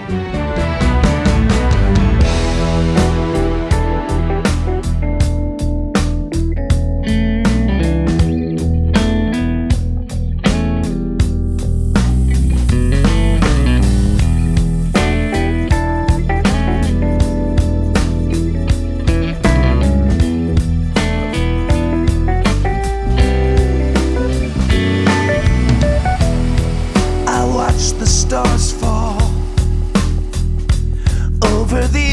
The stars fall over the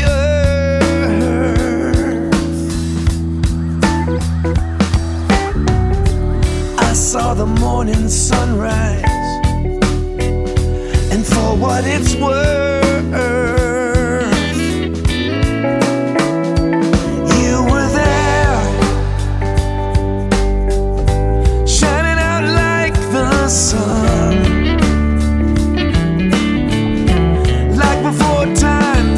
earth. I saw the morning sunrise, and for what it's worth, you were there, shining out like the sun. Before time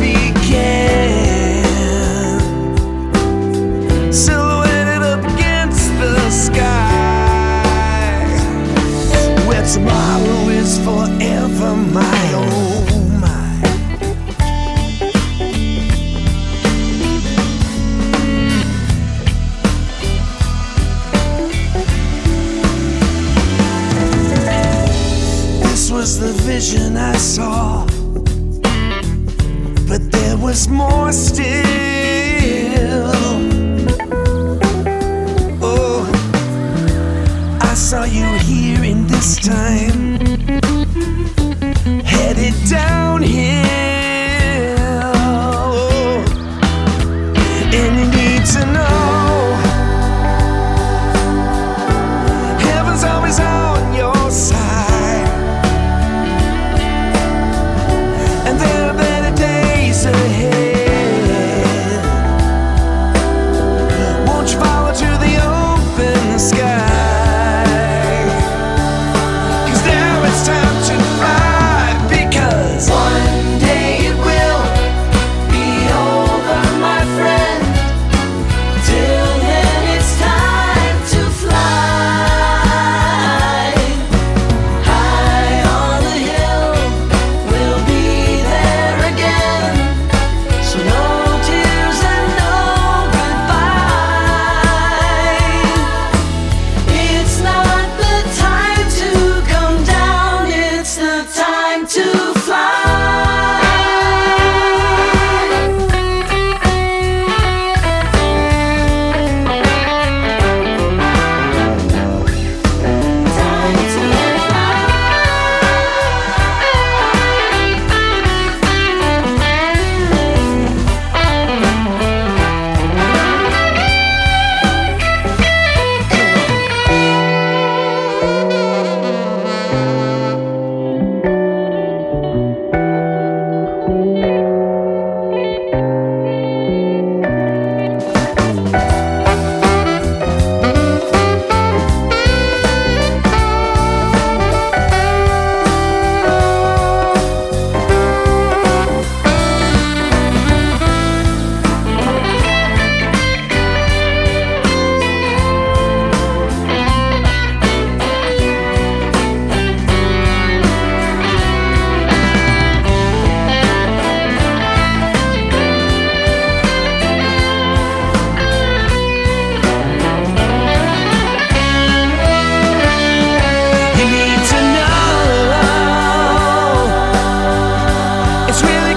began, silhouetted up against the sky, where tomorrow is forever my own mind. This was the vision I saw, but there was more still. Oh, I saw you here in this time, headed downhill. Oh, and you need to know, heaven's always on your side, and there are better days ahead. Won't you follow to the open sky? 'Cause now it's time to fly, because one day it will be over, my friend. Till then it's time to fly. High on the hill, we'll be there again. So no tears and no goodbye. It's not the time to come down, it's the time to fly. Time to You need to know, it's really